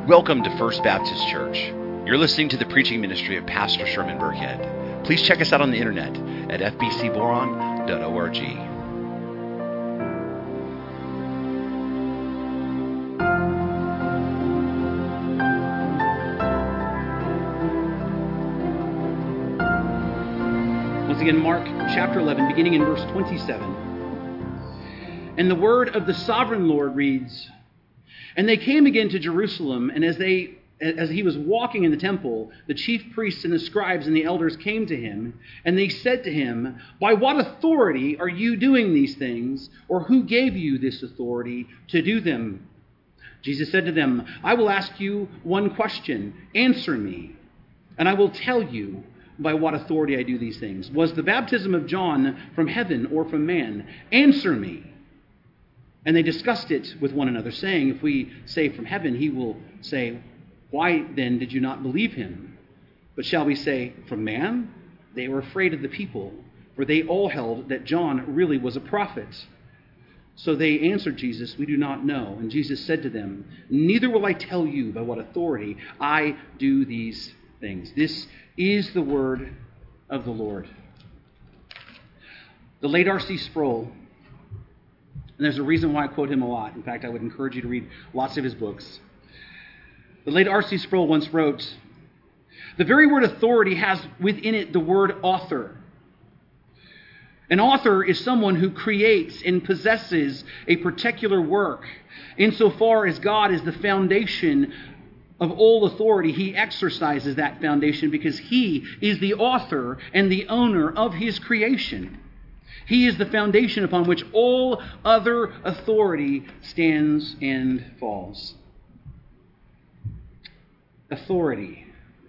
Welcome to First Baptist Church. You're listening to the preaching ministry of Pastor Sherman Burkhead. Please check us out on the internet at fbcboron.org. Once again, Mark chapter 11, beginning in verse 27. And the word of the sovereign Lord reads, "And they came again to Jerusalem, and as he was walking in the temple, the chief priests and the scribes and the elders came to him, and they said to him, 'By what authority are you doing these things, or who gave you this authority to do them?' Jesus said to them, 'I will ask you one question. Answer me, and I will tell you by what authority I do these things. Was the baptism of John from heaven or from man? Answer me.' And they discussed it with one another, saying, 'If we say from heaven, he will say, why then did you not believe him? But shall we say from man?' They were afraid of the people, for they all held that John really was a prophet. So they answered Jesus, 'We do not know.' And Jesus said to them, 'Neither will I tell you by what authority I do these things.'" This is the word of the Lord. The late R.C. Sproul, and there's a reason why I quote him a lot. In fact, I would encourage you to read lots of his books. The late R.C. Sproul once wrote, "The very word authority has within it the word author. An author is someone who creates and possesses a particular work. Insofar as God is the foundation of all authority, he exercises that foundation because he is the author and the owner of his creation. He is the foundation upon which all other authority stands and falls." Authority.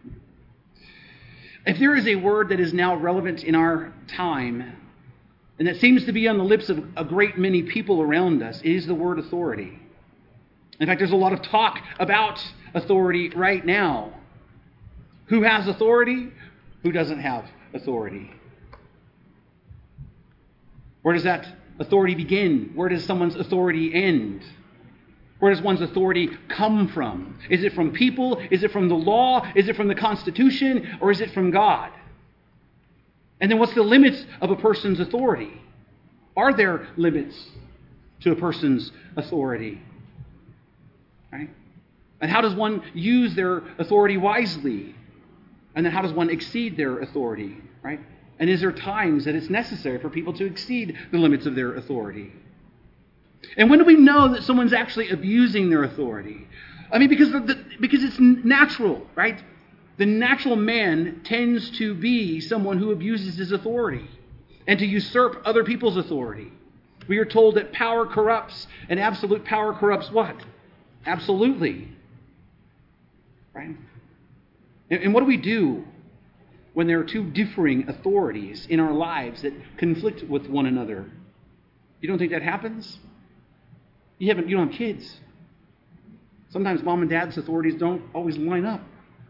If there is a word that is now relevant in our time, and that seems to be on the lips of a great many people around us, it is the word authority. In fact, there's a lot of talk about authority right now. Who has authority? Who doesn't have authority? Where does that authority begin? Where does someone's authority end? Where does one's authority come from? Is it from people? Is it from the law? Is it from the Constitution? Or is it from God? And then what's the limits of a person's authority? Are there limits to a person's authority? Right? And how does one use their authority wisely? And then how does one exceed their authority? Right? And is there times that it's necessary for people to exceed the limits of their authority? And when do we know that someone's actually abusing their authority? I mean, because it's natural, right? The natural man tends to be someone who abuses his authority and to usurp other people's authority. We are told that power corrupts, and absolute power corrupts what? Absolutely. Right? And what do we do when there are two differing authorities in our lives that conflict with one another? You don't think that happens? You don't have kids. Sometimes mom and dad's authorities don't always line up.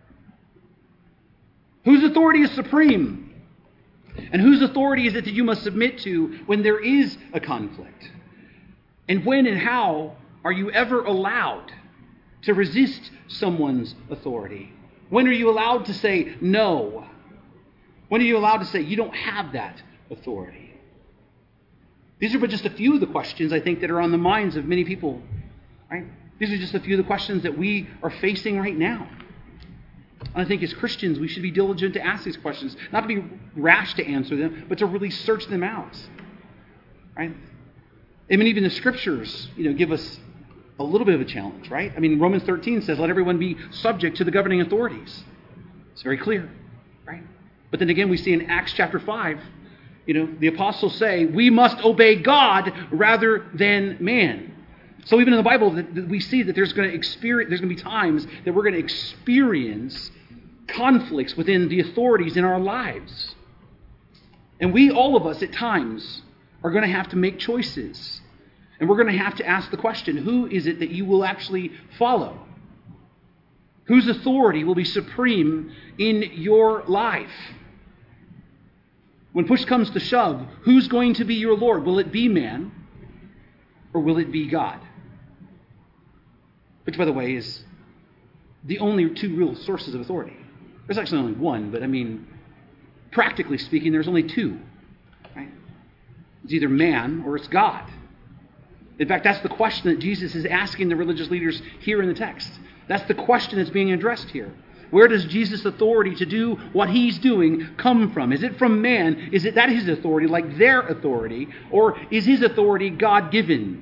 Whose authority is supreme? And whose authority is it that you must submit to when there is a conflict? And when and how are you ever allowed to resist someone's authority? When are you allowed to say no? When are you allowed to say you don't have that authority? These are but just a few of the questions, I think, that are on the minds of many people. Right? These are just a few of the questions that we are facing right now. And I think as Christians, we should be diligent to ask these questions. Not to be rash to answer them, but to really search them out. Right? I mean, even the Scriptures, give us a little bit of a challenge, right? I mean, Romans 13 says, "Let everyone be subject to the governing authorities." It's very clear, right? But then again, we see in Acts chapter 5, the apostles say, we must obey God rather than man. So even in the Bible, we see that there's going to be times that we're going to experience conflicts within the authorities in our lives. And all of us at times, are going to have to make choices. And we're going to have to ask the question, who is it that you will actually follow? Whose authority will be supreme in your life? When push comes to shove, who's going to be your Lord? Will it be man or will it be God? Which, by the way, is the only two real sources of authority. There's actually only one, but I mean, practically speaking, there's only two. Right? It's either man or it's God. In fact, that's the question that Jesus is asking the religious leaders here in the text. That's the question that's being addressed here. Where does Jesus' authority to do what he's doing come from? Is it from man? Is it that his authority, like their authority? Or is his authority God-given?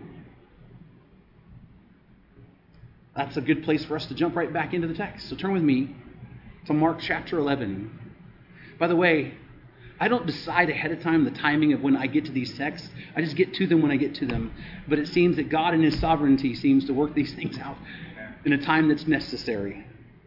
That's a good place for us to jump right back into the text. So turn with me to Mark chapter 11. By the way, I don't decide ahead of time the timing of when I get to these texts. I just get to them when I get to them. But it seems that God in his sovereignty seems to work these things out in a time that's necessary.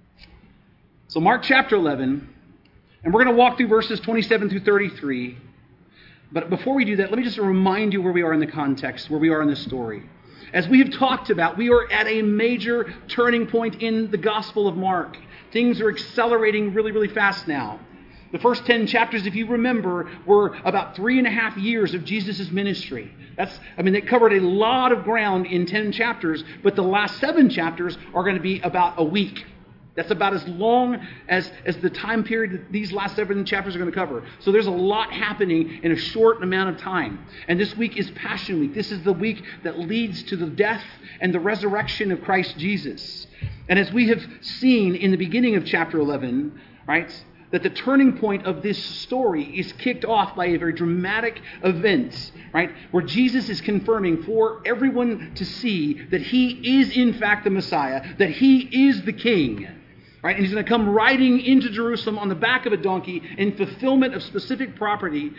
So Mark chapter 11, and we're going to walk through verses 27 through 33. But before we do that, let me just remind you where we are in the context, where we are in this story. As we have talked about, we are at a major turning point in the Gospel of Mark. Things are accelerating really, really fast now. The first 10 chapters, if you remember, were about 3.5 years of Jesus' ministry. They covered a lot of ground in 10 chapters, but the last 7 chapters are going to be about a week. That's about as long as the time period that these last 7 chapters are going to cover. So there's a lot happening in a short amount of time. And this week is Passion Week. This is the week that leads to the death and the resurrection of Christ Jesus. And as we have seen in the beginning of chapter 11, right, that the turning point of this story is kicked off by a very dramatic event, right, where Jesus is confirming for everyone to see that he is in fact the Messiah, that he is the King. Right? And he's going to come riding into Jerusalem on the back of a donkey in fulfillment of specific prophecy,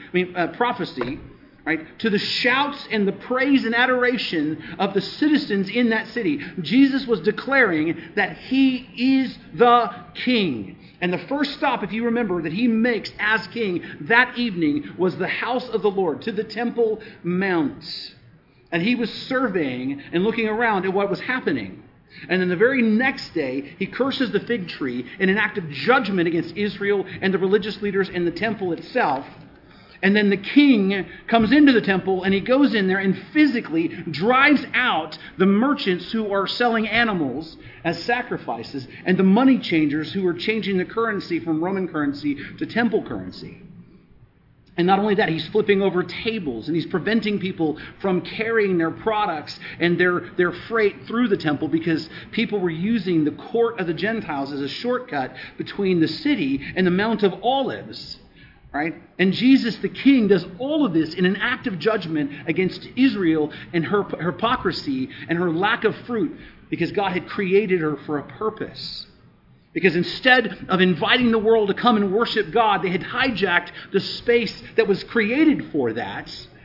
right? To the shouts and the praise and adoration of the citizens in that city. Jesus was declaring that he is the King. And the first stop, if you remember, that he makes as king that evening was the house of the Lord, to the Temple Mount. And he was surveying and looking around at what was happening. And then the very next day, he curses the fig tree in an act of judgment against Israel and the religious leaders and the temple itself. And then the king comes into the temple and he goes in there and physically drives out the merchants who are selling animals as sacrifices and the money changers who are changing the currency from Roman currency to temple currency. And not only that, he's flipping over tables and he's preventing people from carrying their products and their freight through the temple because people were using the court of the Gentiles as a shortcut between the city and the Mount of Olives. Right? And Jesus the King does all of this in an act of judgment against Israel and her hypocrisy and her lack of fruit because God had created her for a purpose. Because instead of inviting the world to come and worship God, they had hijacked the space that was created for that,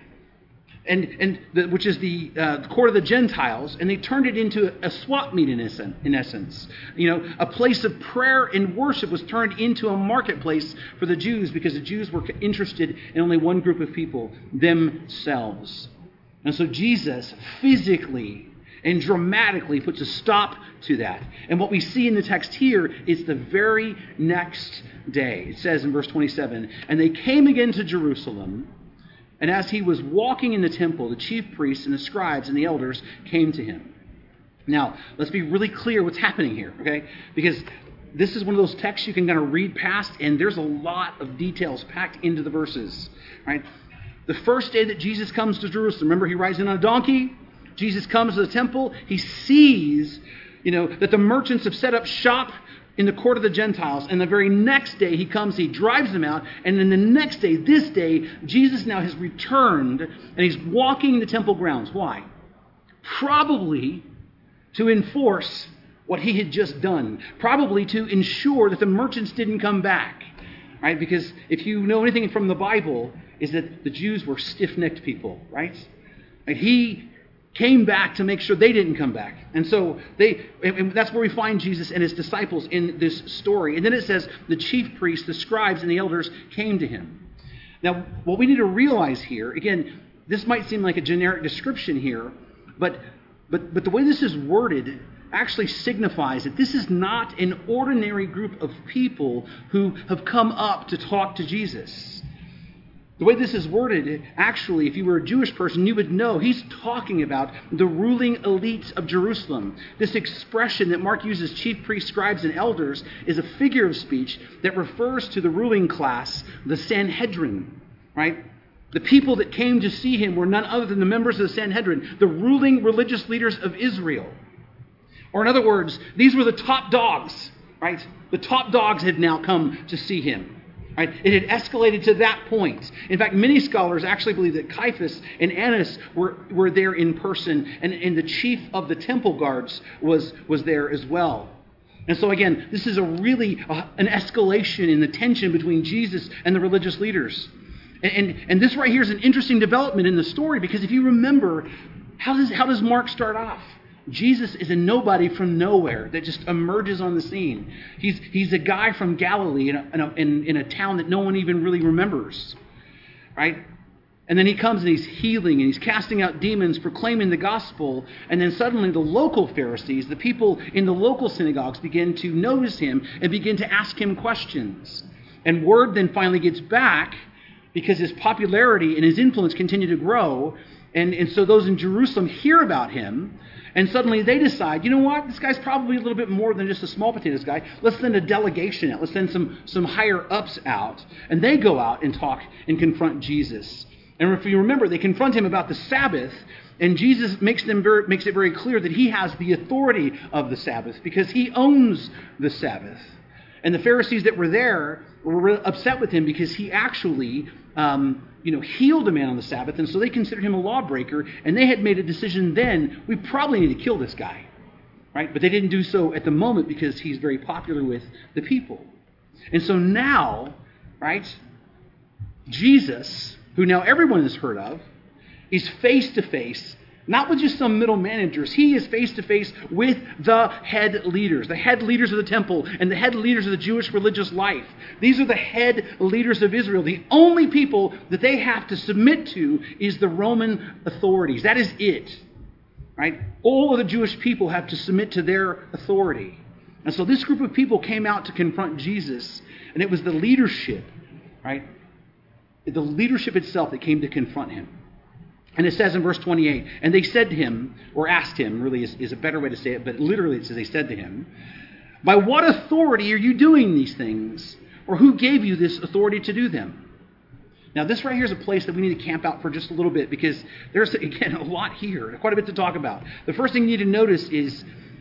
which is the court of the Gentiles, and they turned it into a swap meet in essence. A place of prayer and worship was turned into a marketplace for the Jews because the Jews were interested in only one group of people, themselves. And so Jesus physically and dramatically puts a stop to that. And what we see in the text here is the very next day. It says in verse 27, "And they came again to Jerusalem, and as he was walking in the temple, the chief priests and the scribes and the elders came to him." Now, let's be really clear what's happening here, okay? Because this is one of those texts you can kind of read past, and there's a lot of details packed into the verses, right? The first day that Jesus comes to Jerusalem, remember he rides in on a donkey? Jesus comes to the temple. He sees, that the merchants have set up shop in the court of the Gentiles. And the very next day he comes, he drives them out. And then the next day, this day, Jesus now has returned and he's walking the temple grounds. Why? Probably to enforce what he had just done. Probably to ensure that the merchants didn't come back. Right? Because if you know anything from the Bible, is that the Jews were stiff-necked people, right? And he came back to make sure they didn't come back. And so and that's where we find Jesus and his disciples in this story. And then it says the chief priests, the scribes, and the elders came to him. Now, what we need to realize here, again, this might seem like a generic description here, but the way this is worded actually signifies that this is not an ordinary group of people who have come up to talk to Jesus. The way this is worded, actually, if you were a Jewish person, you would know he's talking about the ruling elites of Jerusalem. This expression that Mark uses, chief priests, scribes, and elders, is a figure of speech that refers to the ruling class, the Sanhedrin, right? The people that came to see him were none other than the members of the Sanhedrin, the ruling religious leaders of Israel. Or in other words, these were the top dogs, right? The top dogs had now come to see him. Right? It had escalated to that point. In fact, many scholars actually believe that Caiaphas and Annas were there in person, and the chief of the temple guards was there as well. And so again, this is an escalation in the tension between Jesus and the religious leaders. And this right here is an interesting development in the story, because if you remember, how does Mark start off? Jesus is a nobody from nowhere that just emerges on the scene. He's a guy from Galilee in a town that no one even really remembers, right? And then he comes and he's healing and he's casting out demons, proclaiming the gospel. And then suddenly the local Pharisees, the people in the local synagogues, begin to notice him and begin to ask him questions. And word then finally gets back, because his popularity and his influence continue to grow. And so those in Jerusalem hear about him. And suddenly they decide, you know what, this guy's probably a little bit more than just a small potatoes guy. Let's send a delegation out. Let's send some higher ups out. And they go out and talk and confront Jesus. And if you remember, they confront him about the Sabbath. And Jesus makes it very clear that he has the authority of the Sabbath, because he owns the Sabbath. And the Pharisees that were there were upset with him because he actually healed a man on the Sabbath, and so they considered him a lawbreaker, and they had made a decision then, we probably need to kill this guy, right? But they didn't do so at the moment because he's very popular with the people. And so now, right, Jesus, who now everyone has heard of, is face to face, not with just some middle managers. He is face to face with the head leaders of the temple and the head leaders of the Jewish religious life. These are the head leaders of Israel. The only people that they have to submit to is the Roman authorities. That is it, right? All of the Jewish people have to submit to their authority. And so this group of people came out to confront Jesus, and it was the leadership, right? The leadership itself that came to confront him. And it says in verse 28, and they said to him, or asked him, really is a better way to say it, but literally it says they said to him, by what authority are you doing these things? Or who gave you this authority to do them? Now this right here is a place that we need to camp out for just a little bit, because there's, again, a lot here, quite a bit to talk about. The first thing you need to notice is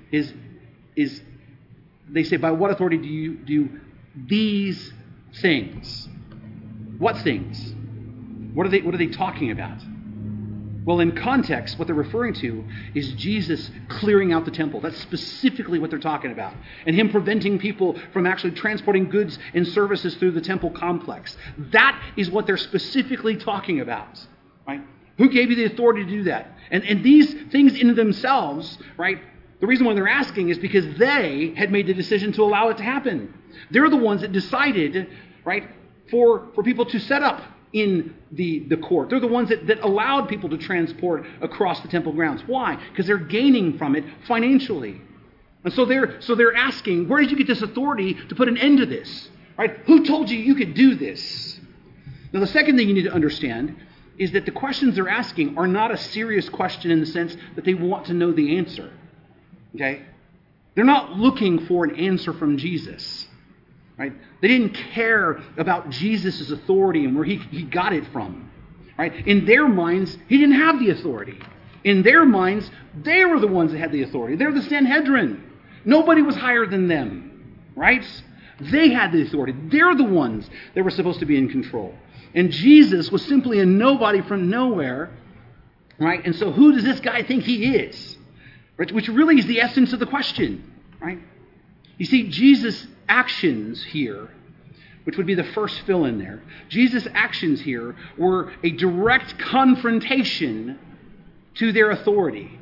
they say, by what authority do you do these things? What things? What are they talking about? Well, in context, what they're referring to is Jesus clearing out the temple. That's specifically what they're talking about. And him preventing people from actually transporting goods and services through the temple complex. That is what they're specifically talking about, right? Who gave you the authority to do that? And these things in themselves, right, the reason why they're asking is because they had made the decision to allow it to happen. They're the ones that decided, right, for people to set up in the court. They're the ones that allowed people to transport across the temple grounds. Why? Because they're gaining from it financially. And so they're asking, where did you get this authority to put an end to this? Right? Who told you could do this? Now, the second thing you need to understand is that the questions they're asking are not a serious question in the sense that they want to know the answer. Okay? They're not looking for an answer from Jesus. Right? They didn't care about Jesus' authority and where he got it from. Right? In their minds, he didn't have the authority. In their minds, they were the ones that had the authority. They're the Sanhedrin. Nobody was higher than them. Right? They had the authority. They're the ones that were supposed to be in control. And Jesus was simply a nobody from nowhere. Right? And so who does this guy think he is? Right? Which really is the essence of the question. Right? You see, Jesus' actions here, which would be the first fill in there, Jesus' actions here were a direct confrontation to their authority.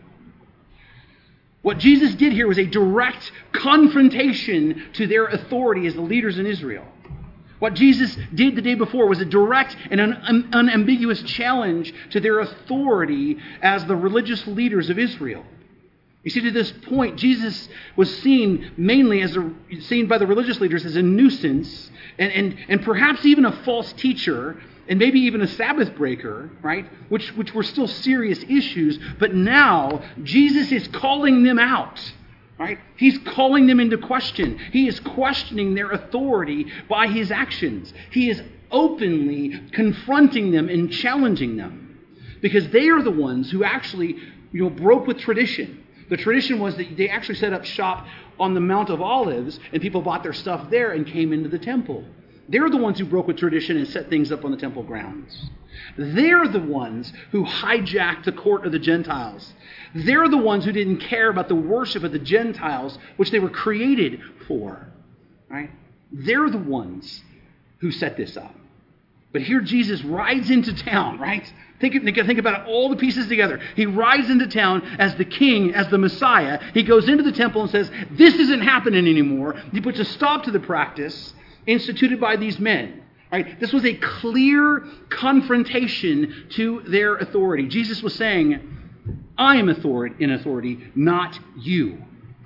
What Jesus did here was a direct confrontation to their authority as the leaders in Israel. What Jesus did the day before was a direct and unambiguous challenge to their authority as the religious leaders of Israel. You see, to this point, Jesus was seen mainly seen by the religious leaders as a nuisance and perhaps even a false teacher and maybe even a Sabbath breaker, right? Which were still serious issues, but now Jesus is calling them out, right? He's calling them into question. He is questioning their authority by his actions. He is openly confronting them and challenging them because they are the ones who actually, broke with tradition. The tradition was that they actually set up shop on the Mount of Olives, and people bought their stuff there and came into the temple. They're the ones who broke with tradition and set things up on the temple grounds. They're the ones who hijacked the court of the Gentiles. They're the ones who didn't care about the worship of the Gentiles, which they were created for. Right? They're the ones who set this up. But here Jesus rides into town, right? Think about all the pieces together. He rides into town as the king, as the Messiah. He goes into the temple and says, this isn't happening anymore. He puts a stop to the practice instituted by these men. Right? This was a clear confrontation to their authority. Jesus was saying, I am in authority, not you.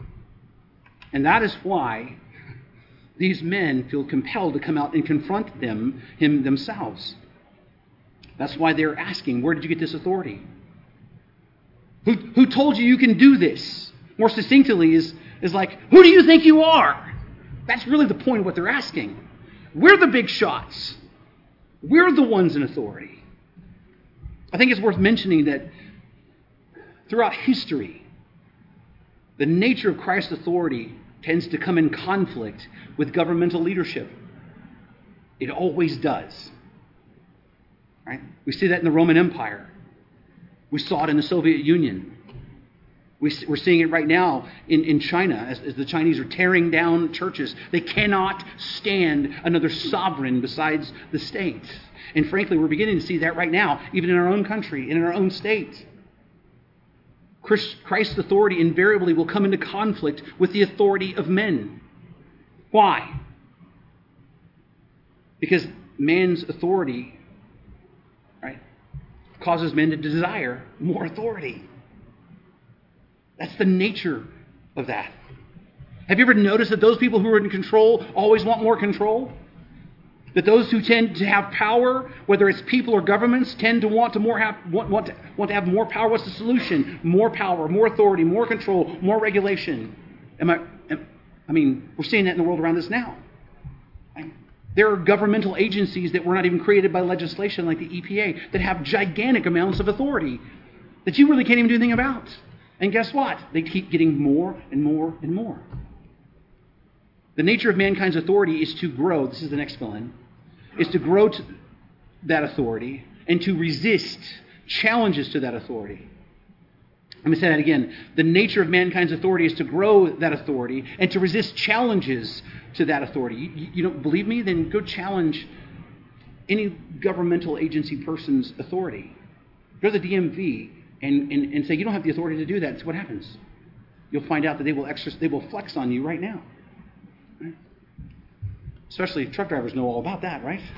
And that is why these men feel compelled to come out and confront him themselves. That's why they're asking, where did you get this authority? Who told you can do this? More succinctly is like, who do you think you are? That's really the point of what they're asking. We're the big shots. We're the ones in authority. I think it's worth mentioning that throughout history, the nature of Christ's authority tends to come in conflict with governmental leadership. It always does. Right? We see that in the Roman Empire. We saw it in the Soviet Union. We're seeing it right now in China as the Chinese are tearing down churches. They cannot stand another sovereign besides the state. And frankly, we're beginning to see that right now, even in our own country, in our own state. Christ's authority invariably will come into conflict with the authority of men. Why? Because man's authority, right, causes men to desire more authority. That's the nature of that. Have you ever noticed that those people who are in control always want more control? That those who tend to have power, whether it's people or governments, tend to want to have more power. What's the solution? More power, more authority, more control, more regulation. We're seeing that in the world around us now. There are governmental agencies that were not even created by legislation, like the EPA, that have gigantic amounts of authority that you really can't even do anything about. And guess what? They keep getting more and more and more. The nature of mankind's authority is to grow. This is the next fill-in. Is to grow to that authority and to resist challenges to that authority. Let me say that again. The nature of mankind's authority is to grow that authority and to resist challenges to that authority. You don't believe me? Then go challenge any governmental agency person's authority. Go to the DMV and say, you don't have the authority to do that. That's what happens. You'll find out that they will flex on you right now. Right? Especially truck drivers know all about that, right?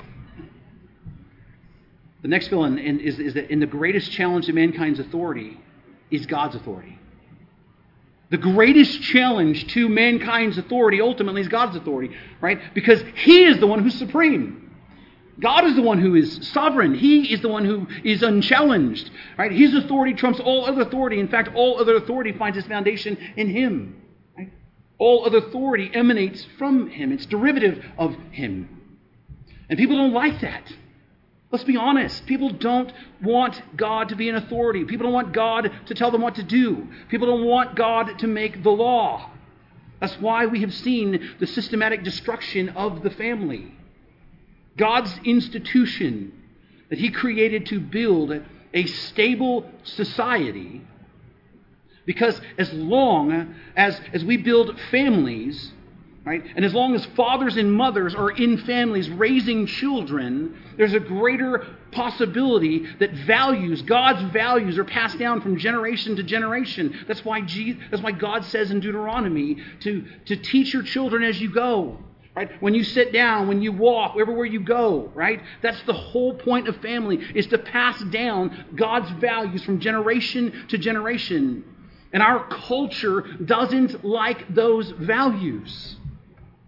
The next fill-in is that in the greatest challenge to mankind's authority is God's authority. The greatest challenge to mankind's authority ultimately is God's authority, right? Because He is the one who's supreme. God is the one who is sovereign. He is the one who is unchallenged, right? His authority trumps all other authority. In fact, all other authority finds its foundation in Him. Right? All other authority emanates from Him. It's derivative of Him. And people don't like that. Let's be honest. People don't want God to be an authority. People don't want God to tell them what to do. People don't want God to make the law. That's why we have seen the systematic destruction of the family. God's institution that He created to build a stable society, because as long as we build families, right, and as long as fathers and mothers are in families raising children, there's a greater possibility that God's values are passed down from generation to generation. That's why God says in Deuteronomy to teach your children as you go. Right? When you sit down, when you walk, everywhere you go, right? That's the whole point of family, is to pass down God's values from generation to generation. And our culture doesn't like those values.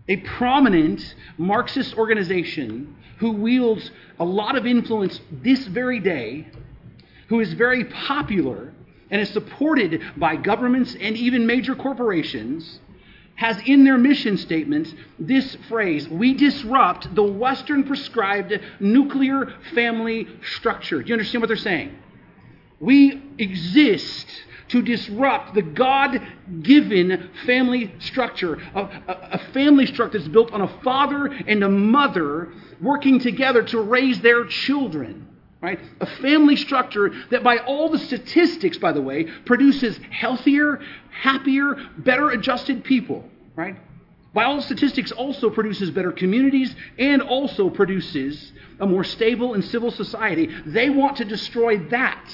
a prominent Marxist organization who wields a lot of influence this very day, who is very popular and is supported by governments and even major corporations, has in their mission statement this phrase: we disrupt the Western prescribed nuclear family structure. Do you understand what they're saying? We exist to disrupt the God-given family structure, a family structure that's built on a father and a mother working together to raise their children. Right? A family structure that, by all the statistics, by the way, produces healthier, happier, better adjusted people. Right? By all statistics, also produces better communities and also produces a more stable and civil society. They want to destroy that.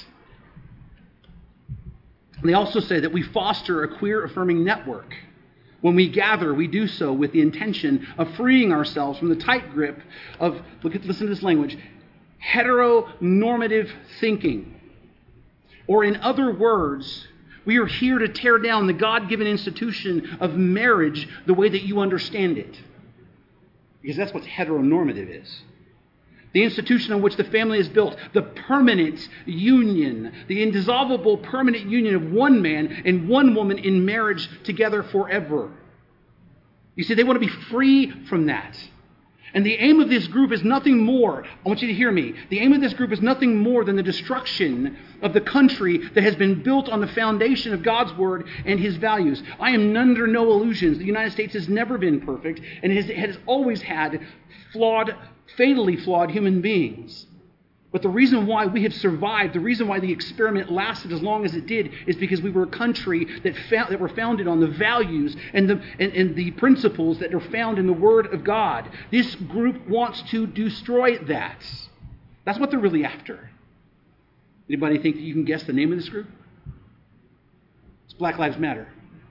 They also say that we foster a queer-affirming network. When we gather, we do so with the intention of freeing ourselves from the tight grip of, listen to this language, heteronormative thinking. Or in other words, we are here to tear down the God-given institution of marriage the way that you understand it. Because that's what heteronormative is. The institution on which the family is built, the permanent union, the indissoluble permanent union of one man and one woman in marriage together forever. You see, they want to be free from that. And the aim of this group is nothing more. I want you to hear me. The aim of this group is nothing more than the destruction of the country that has been built on the foundation of God's word and his values. I am under no illusions. The United States has never been perfect, and it has always had fatally flawed human beings. But the reason why we have survived, the reason why the experiment lasted as long as it did, is because we were a country that were founded on the values and the principles that are found in the Word of God. This group wants to destroy that. That's what they're really after. Anybody think that you can guess the name of this group? It's Black Lives Matter.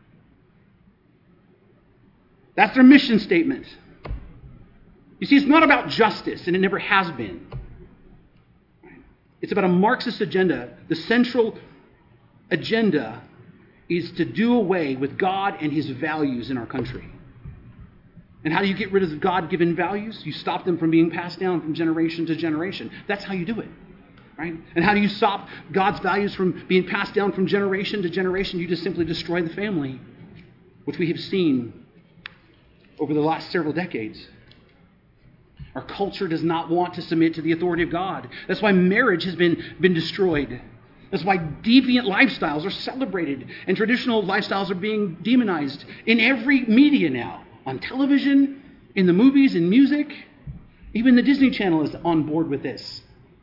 That's their mission statement. You see, it's not about justice, and it never has been. It's about a Marxist agenda. The central agenda is to do away with God and his values in our country. And how do you get rid of the God-given values? You stop them from being passed down from generation to generation. That's how you do it. Right? And how do you stop God's values from being passed down from generation to generation? You just simply destroy the family, which we have seen over the last several decades. Our culture does not want to submit to the authority of God. That's why marriage has been destroyed. That's why deviant lifestyles are celebrated and traditional lifestyles are being demonized in every media now. On television, in the movies, in music. Even the Disney Channel is on board with this.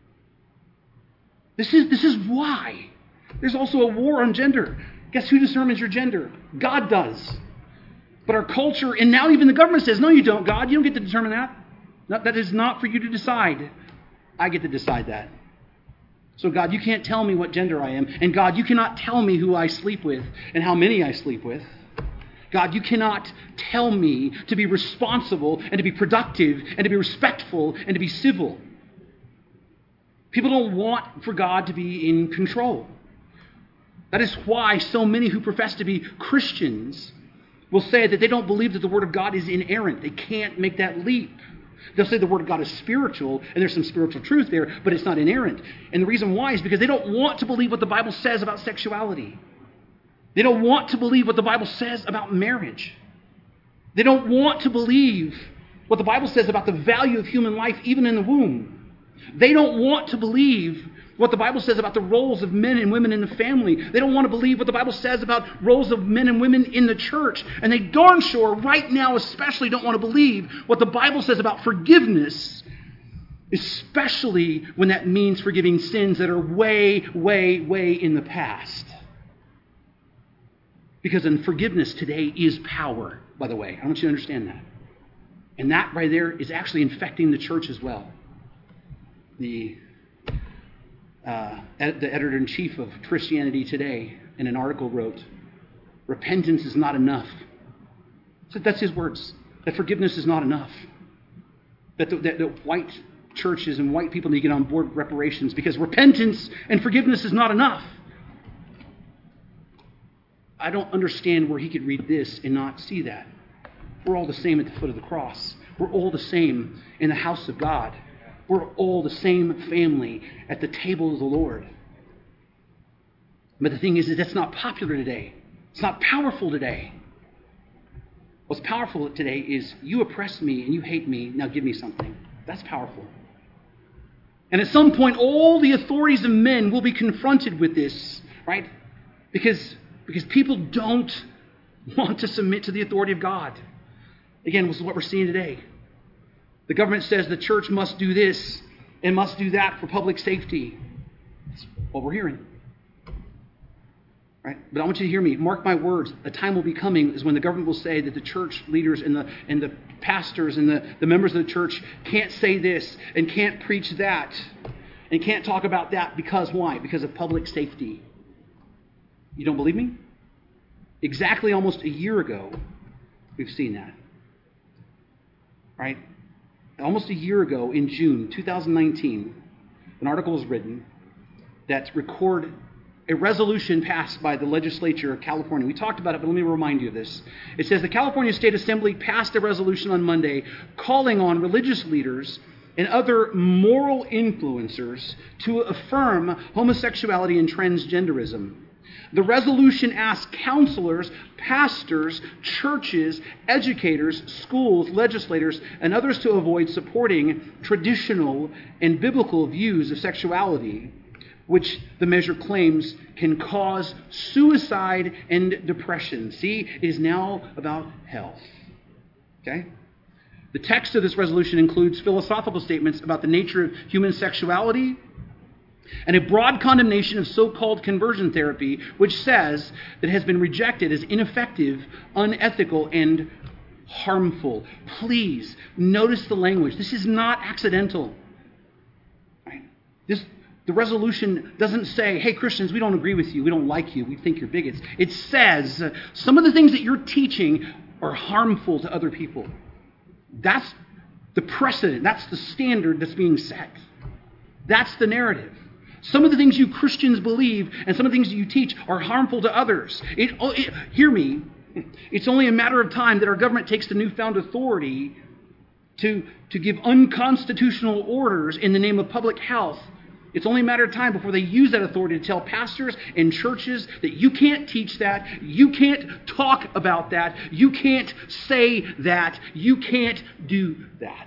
This is why. There's also a war on gender. Guess who determines your gender? God does. But our culture, and now even the government says, no, you don't, God. You don't get to determine that. That is not for you to decide. I get to decide that. So God, you can't tell me what gender I am. And God, you cannot tell me who I sleep with and how many I sleep with. God, you cannot tell me to be responsible and to be productive and to be respectful and to be civil. People don't want for God to be in control. That is why so many who profess to be Christians will say that they don't believe that the Word of God is inerrant. They can't make that leap. They'll say the Word of God is spiritual, and there's some spiritual truth there, but it's not inerrant. And the reason why is because they don't want to believe what the Bible says about sexuality. They don't want to believe what the Bible says about marriage. They don't want to believe what the Bible says about the value of human life, even in the womb. They don't want to believe what the Bible says about the roles of men and women in the family. They don't want to believe what the Bible says about roles of men and women in the church. And they darn sure right now especially don't want to believe what the Bible says about forgiveness, especially when that means forgiving sins that are way, way, way in the past. Because forgiveness today is power, by the way. I want you to understand that. And that right there is actually infecting the church as well. The editor-in-chief of Christianity Today in an article wrote, repentance is not enough. So that's his words. That forgiveness is not enough. That white churches and white people need to get on board with reparations because repentance and forgiveness is not enough. I don't understand where he could read this and not see that. We're all the same at the foot of the cross. We're all the same in the house of God. We're all the same family at the table of the Lord. But the thing is that's not popular today. It's not powerful today. What's powerful today is you oppress me and you hate me, now give me something. That's powerful. And at some point, all the authorities of men will be confronted with this, right? Because people don't want to submit to the authority of God. Again, this is what we're seeing today. The government says the church must do this and must do that for public safety. That's what we're hearing. Right? But I want you to hear me. Mark my words. A time will be coming is when the government will say that the church leaders and the pastors and the members of the church can't say this and can't preach that and can't talk about that because why? Because of public safety. You don't believe me? Exactly almost a year ago, we've seen that. Right? Almost a year ago in June 2019, an article was written that recorded a resolution passed by the legislature of California. We talked about it, but let me remind you of this. It says the California State Assembly passed a resolution on Monday calling on religious leaders and other moral influencers to affirm homosexuality and transgenderism. The resolution asks counselors, pastors, churches, educators, schools, legislators, and others to avoid supporting traditional and biblical views of sexuality, which the measure claims can cause suicide and depression. See, it is now about health. Okay? The text of this resolution includes philosophical statements about the nature of human sexuality and a broad condemnation of so-called conversion therapy, which says that it has been rejected as ineffective, unethical, and harmful. Please notice the language. This is not accidental. Right? The resolution doesn't say, hey, Christians, we don't agree with you. We don't like you. We think you're bigots. It says some of the things that you're teaching are harmful to other people. That's the precedent. That's the standard that's being set. That's the narrative. Some of the things you Christians believe and some of the things that you teach are harmful to others. Hear me. It's only a matter of time that our government takes the newfound authority to give unconstitutional orders in the name of public health. It's only a matter of time before they use that authority to tell pastors and churches that you can't teach that, you can't talk about that, you can't say that, you can't do that.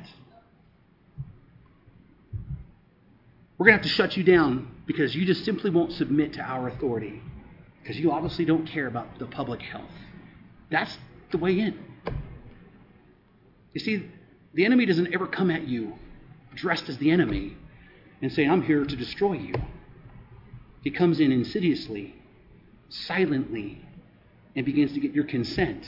We're going to have to shut you down because you just simply won't submit to our authority because you obviously don't care about the public health. That's the way in. You see, the enemy doesn't ever come at you dressed as the enemy and say, I'm here to destroy you. He comes in insidiously, silently, and begins to get your consent.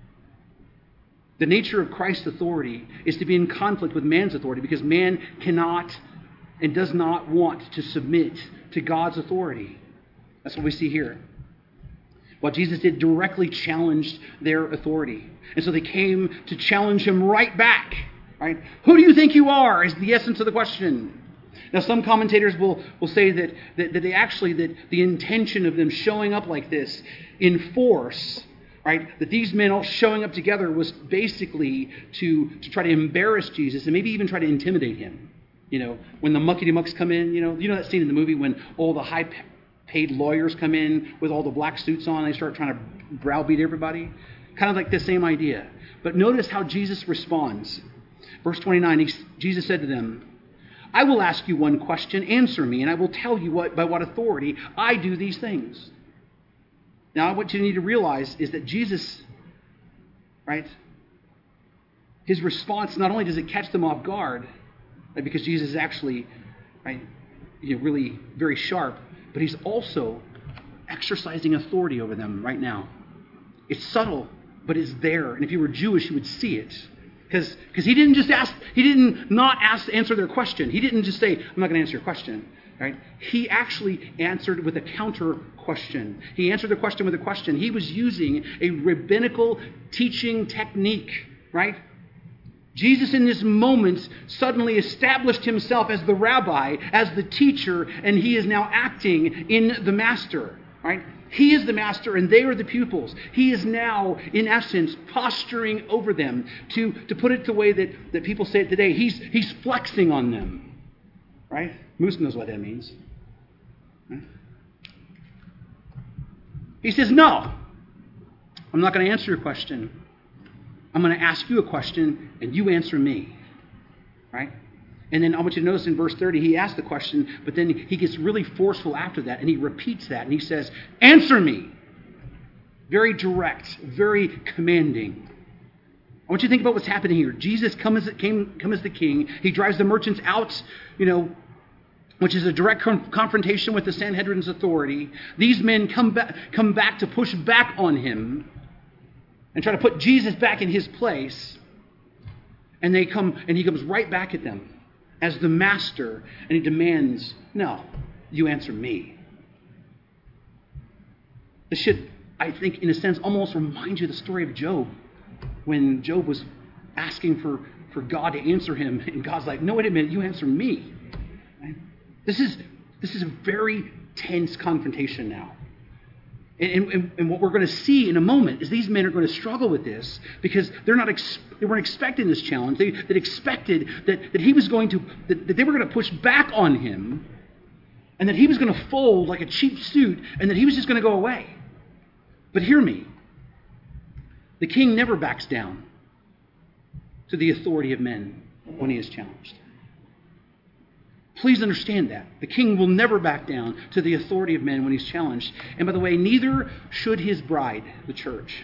The nature of Christ's authority is to be in conflict with man's authority because man cannot and does not want to submit to God's authority. That's what we see here. What Jesus did directly challenged their authority. And so they came to challenge him right back. Right? Who do you think you are is the essence of the question. Now some commentators will say that they actually, that the intention of them showing up like this in force, right, that these men all showing up together was basically to try to embarrass Jesus and maybe even try to intimidate him. You know, when the muckety-mucks come in, you know that scene in the movie when all the high-paid lawyers come in with all the black suits on and they start trying to browbeat everybody? Kind of like the same idea. But notice how Jesus responds. Verse 29, Jesus said to them, I will ask you one question, answer me, and I will tell you by what authority I do these things. Now, what you need to realize is that Jesus, right, his response, not only does it catch them off guard, right, because Jesus is actually, right, really very sharp, but he's also exercising authority over them right now. It's subtle, but it's there. And if you were Jewish, you would see it. Because he didn't just answer their question. He didn't just say, I'm not going to answer your question. Right? He actually answered with a counter question. He answered the question with a question. He was using a rabbinical teaching technique. Right? Jesus in this moment suddenly established himself as the rabbi, as the teacher, and he is now acting in the master. Right? He is the master and they are the pupils. He is now, in essence, posturing over them. To put it the way that people say it today, he's flexing on them. Right? Moose knows what that means. Right? He says, no, I'm not going to answer your question. I'm going to ask you a question and you answer me. Right? And then I want you to notice in verse 30, he asks the question, but then he gets really forceful after that, and he repeats that, and he says, answer me. Very direct, very commanding. I want you to think about what's happening here. Jesus come as the king. He drives the merchants out, which is a direct confrontation with the Sanhedrin's authority. These men come back to push back on him and try to put Jesus back in his place. And he comes right back at them as the master, and he demands, no, you answer me. This should, I think, in a sense, almost remind you of the story of Job, when Job was asking for God to answer him, and God's like, no, wait a minute, you answer me. Right? This is a very tense confrontation now. And what we're going to see in a moment is these men are going to struggle with this because they weren't expecting this challenge. They expected that he was going to, that they were going to push back on him, and that he was going to fold like a cheap suit, and that he was just going to go away. But hear me. The king never backs down to the authority of men when he is challenged. Please understand that. The king will never back down to the authority of men when he's challenged. And by the way, neither should his bride, the church.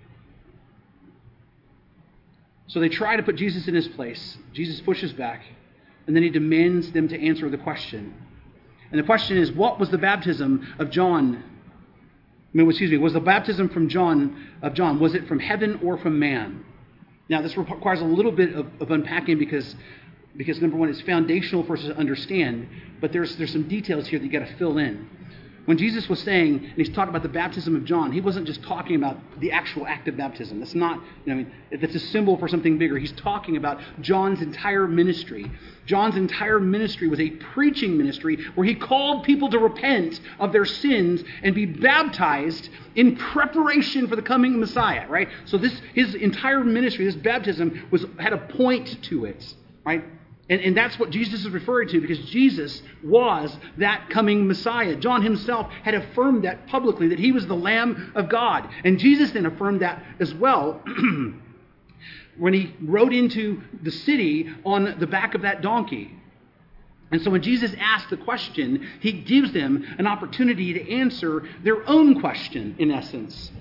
So they try to put Jesus in his place. Jesus pushes back, and then he demands them to answer the question. And the question is, what was the baptism of John? Was the baptism from John, was it from heaven or from man? Now, this requires a little bit of unpacking because number one, it's foundational for us to understand, but there's some details here that you got to fill in. When Jesus was saying, and he's talking about the baptism of John, he wasn't just talking about the actual act of baptism. That's not, that's a symbol for something bigger. He's talking about John's entire ministry. John's entire ministry was a preaching ministry where he called people to repent of their sins and be baptized in preparation for the coming Messiah, right? So his entire ministry, this baptism, had a point to it, right? And that's what Jesus is referring to, because Jesus was that coming Messiah. John himself had affirmed that publicly, that he was the Lamb of God. And Jesus then affirmed that as well when he rode into the city on the back of that donkey. And so when Jesus asks the question, he gives them an opportunity to answer their own question, in essence.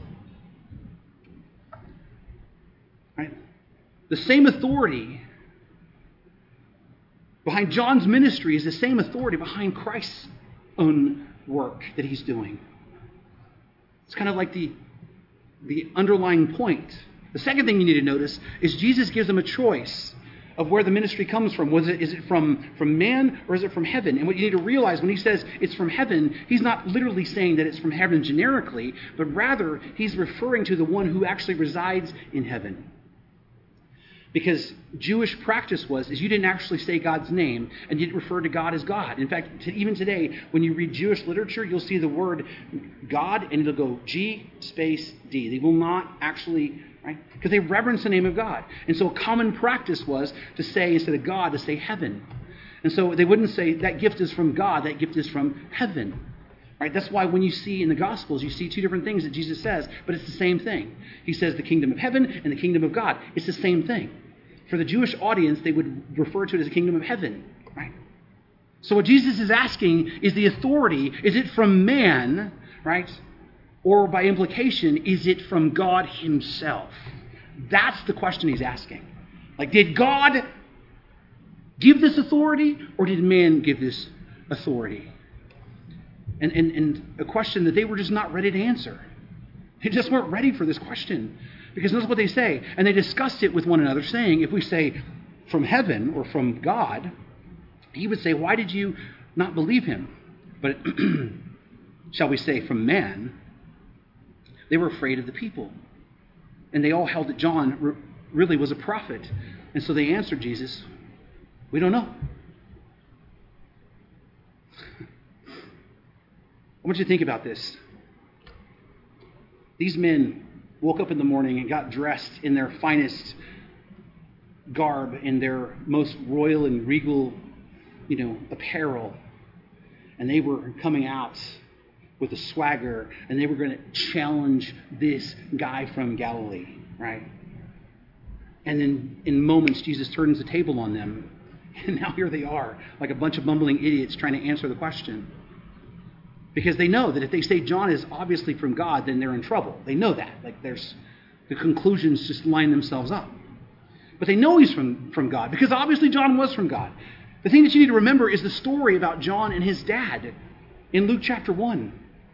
Right? The same authority behind John's ministry is the same authority behind Christ's own work that he's doing. It's kind of like the underlying point. The second thing you need to notice is Jesus gives them a choice of where the ministry comes from. Is it from man or is it from heaven? And what you need to realize when he says it's from heaven, he's not literally saying that it's from heaven generically, but rather he's referring to the one who actually resides in heaven. Because Jewish practice is you didn't actually say God's name, and you didn't refer to God as God. In fact, even today, when you read Jewish literature, you'll see the word God, and it'll go G space D. They will not actually, right? Because they reverence the name of God. And so a common practice was to say, instead of God, to say heaven. And so they wouldn't say that gift is from God, that gift is from heaven. Right? That's why when you see in the Gospels, you see two different things that Jesus says, but it's the same thing. He says the kingdom of heaven and the kingdom of God. It's the same thing. For the Jewish audience, they would refer to it as the kingdom of heaven. Right? So what Jesus is asking is the authority, is it from man, right? Or by implication, is it from God himself? That's the question he's asking. Like, did God give this authority, or did man give this authority? And a question that they were just not ready to answer. They just weren't ready for this question. Because notice what they say. And they discussed it with one another, saying, if we say from heaven or from God, he would say, why did you not believe him? But shall we say from man? They were afraid of the people. And they all held that John really was a prophet. And so they answered Jesus, we don't know. I want you to think about this. These men woke up in the morning and got dressed in their finest garb, in their most royal and regal, apparel. And they were coming out with a swagger, and they were going to challenge this guy from Galilee, right? And then in moments, Jesus turns the table on them. And now here they are, like a bunch of bumbling idiots trying to answer the question. Because they know that if they say John is obviously from God, then they're in trouble. They know that. The conclusions just line themselves up. But they know he's from God, because obviously John was from God. The thing that you need to remember is the story about John and his dad in Luke chapter 1.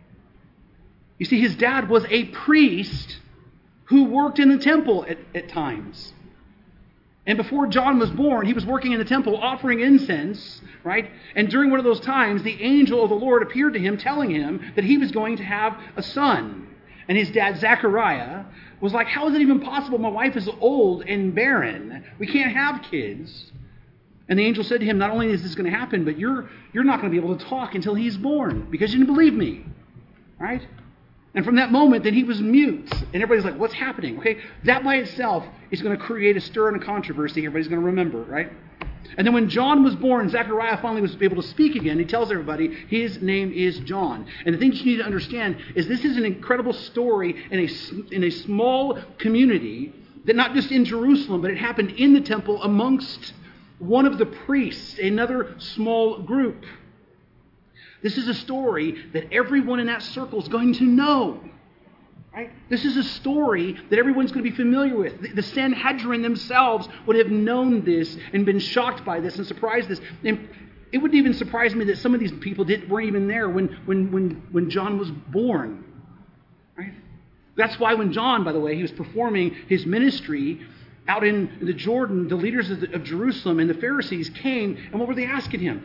You see, his dad was a priest who worked in the temple at times. And before John was born, he was working in the temple offering incense, right? And during one of those times, the angel of the Lord appeared to him, telling him that he was going to have a son. And his dad, Zechariah, was like, how is it even possible? My wife is old and barren. We can't have kids. And the angel said to him, not only is this going to happen, but you're not going to be able to talk until he's born, because you didn't believe me, right? And from that moment, then he was mute. And everybody's like, what's happening? Okay, that by itself is going to create a stir and a controversy everybody's going to remember, right? And then when John was born, Zechariah finally was able to speak again. He tells everybody his name is John. And the thing you need to understand is this is an incredible story in a small community, that not just in Jerusalem, but it happened in the temple amongst one of the priests, another small group. This is a story that everyone in that circle is going to know. Right? This is a story that everyone's going to be familiar with. The Sanhedrin themselves would have known this and been shocked by this and surprised this. And it wouldn't even surprise me that some of these people weren't even there when John was born. Right? That's why when John, by the way, he was performing his ministry out in the Jordan, the leaders of Jerusalem and the Pharisees came, and what were they asking him?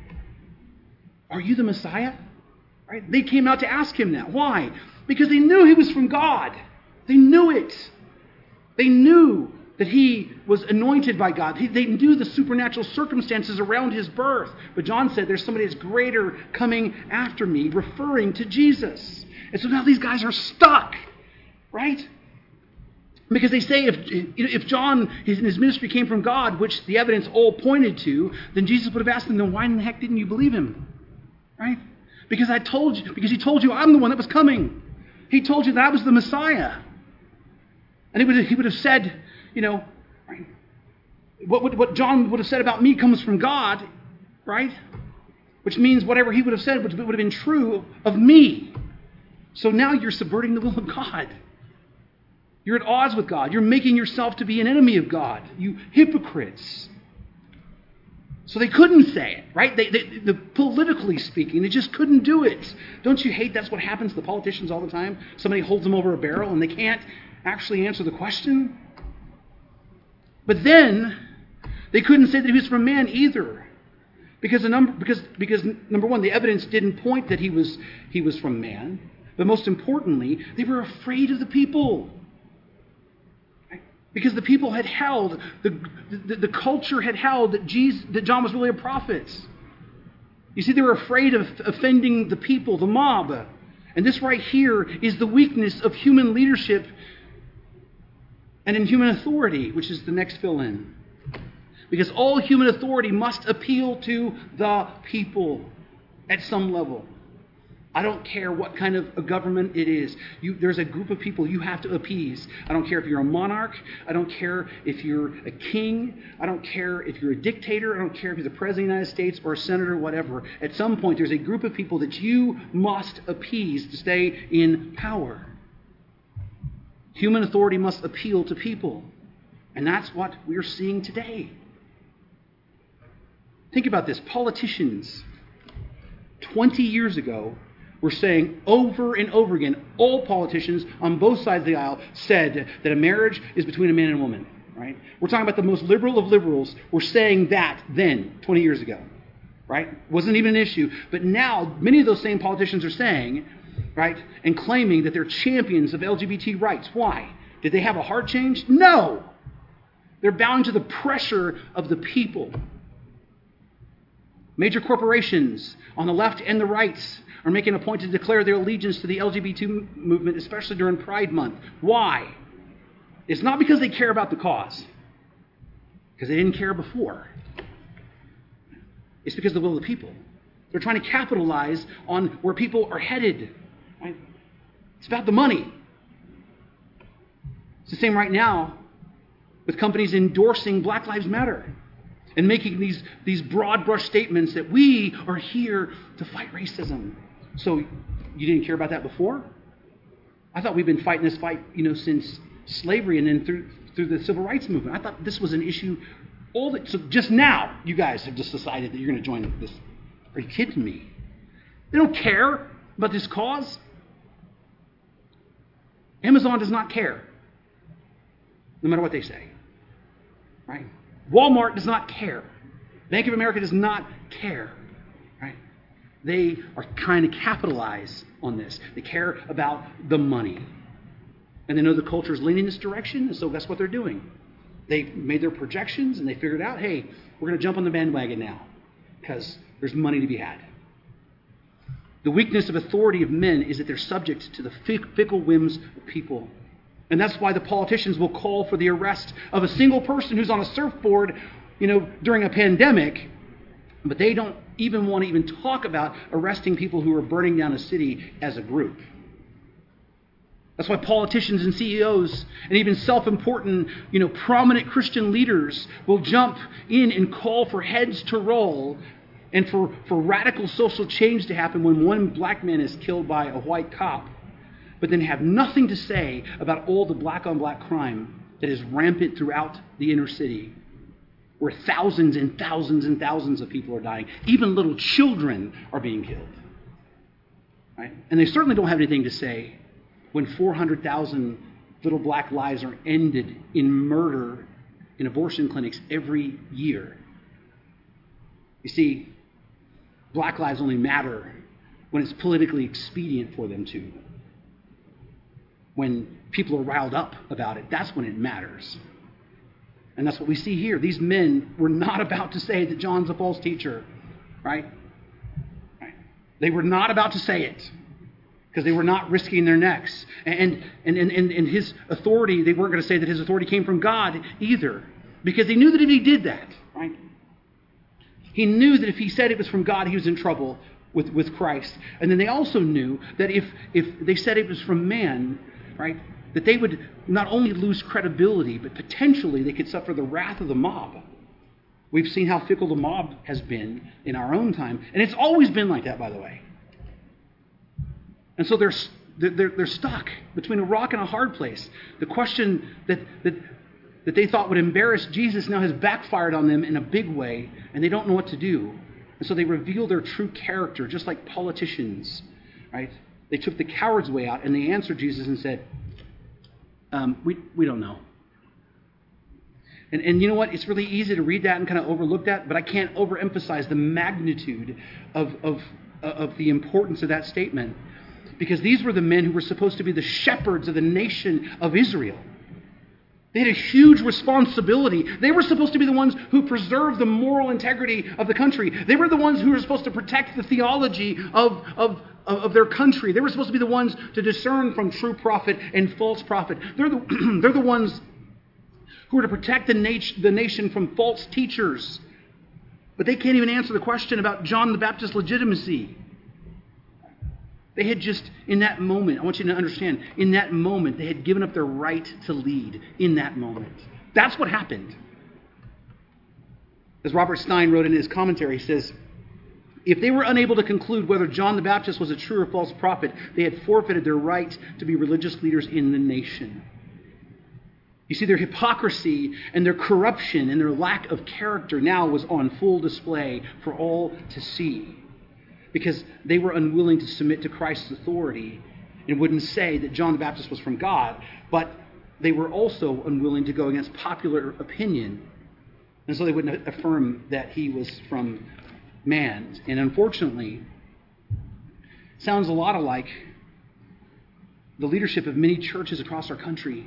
Are you the Messiah? Right? They came out to ask him that. Why? Because they knew he was from God. They knew it. They knew that he was anointed by God. They knew the supernatural circumstances around his birth. But John said, there's somebody that's greater coming after me, referring to Jesus. And so now these guys are stuck, right? Because they say if John, his ministry came from God, which the evidence all pointed to, then Jesus would have asked them, then why in the heck didn't you believe him? Right? Because he told you I'm the one that was coming. He told you that I was the Messiah. And he would have said, right, what John would have said about me comes from God, right? Which means whatever he would have said would have been true of me. So now you're subverting the will of God. You're at odds with God. You're making yourself to be an enemy of God. You hypocrites. So they couldn't say it, right? They politically speaking, they just couldn't do it. Don't you hate that's what happens to the politicians all the time? Somebody holds them over a barrel and they can't actually answer the question. But then they couldn't say that he was from man either. Because number one, the evidence didn't point that he was from man. But most importantly, they were afraid of the people. Because the people had held, the culture had held that John was really a prophet. You see, they were afraid of offending the people, the mob. And this right here is the weakness of human leadership and in human authority, which is the next fill-in. Because all human authority must appeal to the people at some level. I don't care what kind of a government it is. There's a group of people you have to appease. I don't care if you're a monarch. I don't care if you're a king. I don't care if you're a dictator. I don't care if you're the president of the United States or a senator, whatever. At some point, there's a group of people that you must appease to stay in power. Human authority must appeal to people. And that's what we're seeing today. Think about this. Politicians 20 years ago were saying over and over again, all politicians on both sides of the aisle said that a marriage is between a man and a woman, right? We're talking about the most liberal of liberals were saying that then, 20 years ago, right? Wasn't even an issue. But now, many of those same politicians are saying, right, and claiming that they're champions of LGBT rights. Why? Did they have a heart change? No! They're bound to the pressure of the people. Major corporations on the left and the right are making a point to declare their allegiance to the LGBT movement, especially during Pride Month. Why? It's not because they care about the cause, because they didn't care before. It's because of the will of the people. They're trying to capitalize on where people are headed. Right? It's about the money. It's the same right now with companies endorsing Black Lives Matter and making these broad brush statements that we are here to fight racism. So you didn't care about that before? I thought we've been fighting this fight, since slavery and then through the civil rights movement. I thought this was an issue. So just now, you guys have just decided that you're going to join this. Are you kidding me? They don't care about this cause. Amazon does not care, no matter what they say. Right? Walmart does not care. Bank of America does not care. Right? They are trying to capitalize on this. They care about the money. And they know the culture is leaning this direction, and so that's what they're doing. They made their projections, and they figured out, hey, we're going to jump on the bandwagon now because there's money to be had. The weakness of authority of men is that they're subject to the fickle whims of people. And that's why the politicians will call for the arrest of a single person who's on a surfboard, during a pandemic, but they don't even want to talk about arresting people who are burning down a city as a group. That's why politicians and CEOs and even self-important, prominent Christian leaders will jump in and call for heads to roll and for radical social change to happen when one black man is killed by a white cop, but then have nothing to say about all the black-on-black crime that is rampant throughout the inner city, where thousands and thousands and thousands of people are dying. Even little children are being killed. Right? And they certainly don't have anything to say when 400,000 little black lives are ended in murder in abortion clinics every year. You see, black lives only matter when it's politically expedient for them to. When people are riled up about it, that's when it matters. And that's what we see here. These men were not about to say that John's a false teacher, right? They were not about to say it because they were not risking their necks. And his authority, they weren't going to say that his authority came from God either, because they knew that if he did that, right? He knew that if he said it was from God, he was in trouble with Christ. And then they also knew that if they said it was from man, right, that they would not only lose credibility, but potentially they could suffer the wrath of the mob. We've seen how fickle the mob has been in our own time. And it's always been like that, by the way. And so they're stuck between a rock and a hard place. The question that they thought would embarrass Jesus now has backfired on them in a big way, and they don't know what to do. And so they reveal their true character, just like politicians, right? They took the coward's way out, and they answered Jesus and said, we don't know. And you know what? It's really easy to read that and kind of overlook that, but I can't overemphasize the magnitude of the importance of that statement, because these were the men who were supposed to be the shepherds of the nation of Israel. They had a huge responsibility. They were supposed to be the ones who preserved the moral integrity of the country. They were the ones who were supposed to protect the theology of their country. They were supposed to be the ones to discern from true prophet and false prophet. They're the ones who are to protect the nation from false teachers. But they can't even answer the question about John the Baptist's legitimacy. They had just, in that moment, I want you to understand, in that moment, they had given up their right to lead in that moment. That's what happened. As Robert Stein wrote in his commentary, he says, if they were unable to conclude whether John the Baptist was a true or false prophet, they had forfeited their right to be religious leaders in the nation. You see, their hypocrisy and their corruption and their lack of character now was on full display for all to see, because they were unwilling to submit to Christ's authority and wouldn't say that John the Baptist was from God, but they were also unwilling to go against popular opinion, and so they wouldn't affirm that he was from man. And unfortunately, sounds a lot like the leadership of many churches across our country.